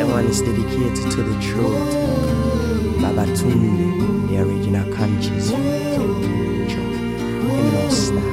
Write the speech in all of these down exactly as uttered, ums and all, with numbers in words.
one is dedicated to the truth. Babatunde, the original conscious. Hymnal style.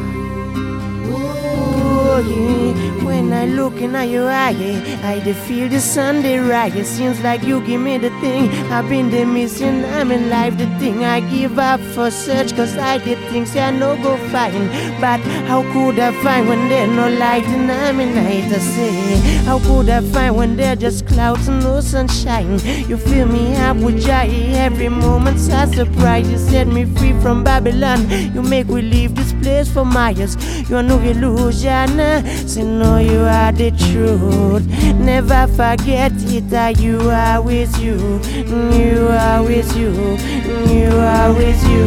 Oh, yeah. When I look in your eye, I dey feel the Sunday rise. Seems like you give me the thing I've been the missing. I'm in life, the thing I give up for search. Cause I did things I no go find. But how could I find when there's no light and I'm in night? I say, how could I find when there's just clouds and no sunshine? You fill me up with joy every moment's a surprise. You set me free from Babylon. You make we leave this place for miles. You're no illusion. Say no, you are the truth. Never forget it that you are with you. You are with you. You are with you.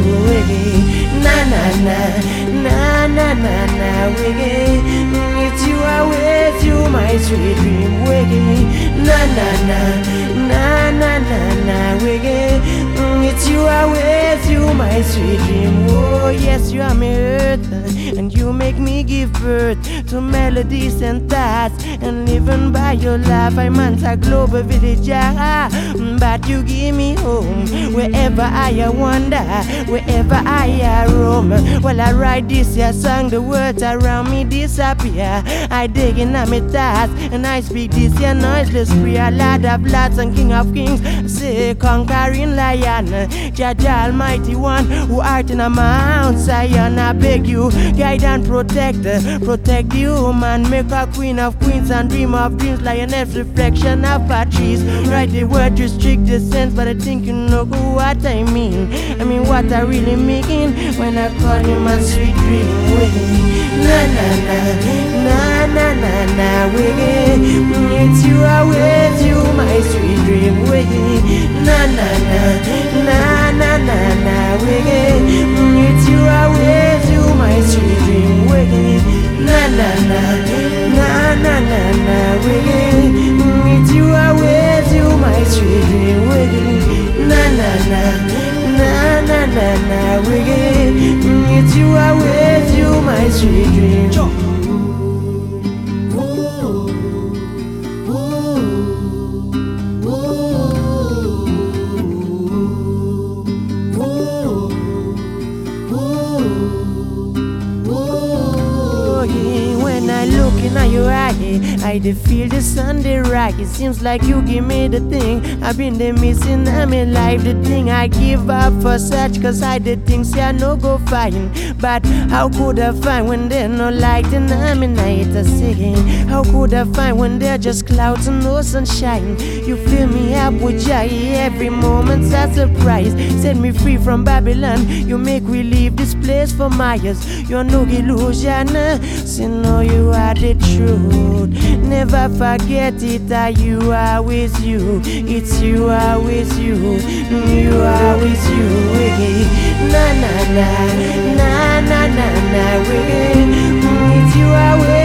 Na na na na na na na. It's you are with you, my sweet dream. Na na na na na na na. It's you are with you, my sweet dream. Oh yes, you are my earth, and you make me give birth to melodies and thoughts. And even by your love, I'm a global villager. But you give me home wherever I wander, wherever I roam. While I write this here song, the words around me disappear. I dig in my thoughts and I speak this here noiseless prayer. Lord of Lords and King of Kings, say conquering lion, Judge Almighty One, who art in a Mount Zion. I beg you, guide and protect, protect the woman, make her queen of queens and dream of dreams, lioness reflection of her trees. Write the word, restrict the sense, but I think you know what I mean. I mean what I really mean when I call you my sweet dream. Na na na na na na na. It's you are with you, my sweet dream. Na na na na na na na. It's you are with you, my sweet dream. Na na na na na na na. It's you are with you, my sweet dream. Na na na na na na na. It's you are with you, my sweet dream. When I look in your eye, I dey feel the Sunday rise. It seems like you give me the thing I've been the missing. I'm in life, the thing I give up for such. Cause I did things I no go find. But how could I find when there's no light and I'm in night? I say, how could I find when there's just clouds and no sunshine? You fill me up with joy every moment's a surprise. Set me free from Babylon. You make we leave this place for miles. You're no illusion. Say no, you are the truth. Never forget it that you are with you. It's you are with you. You are with you. Na na na na na na na. It's you are with you.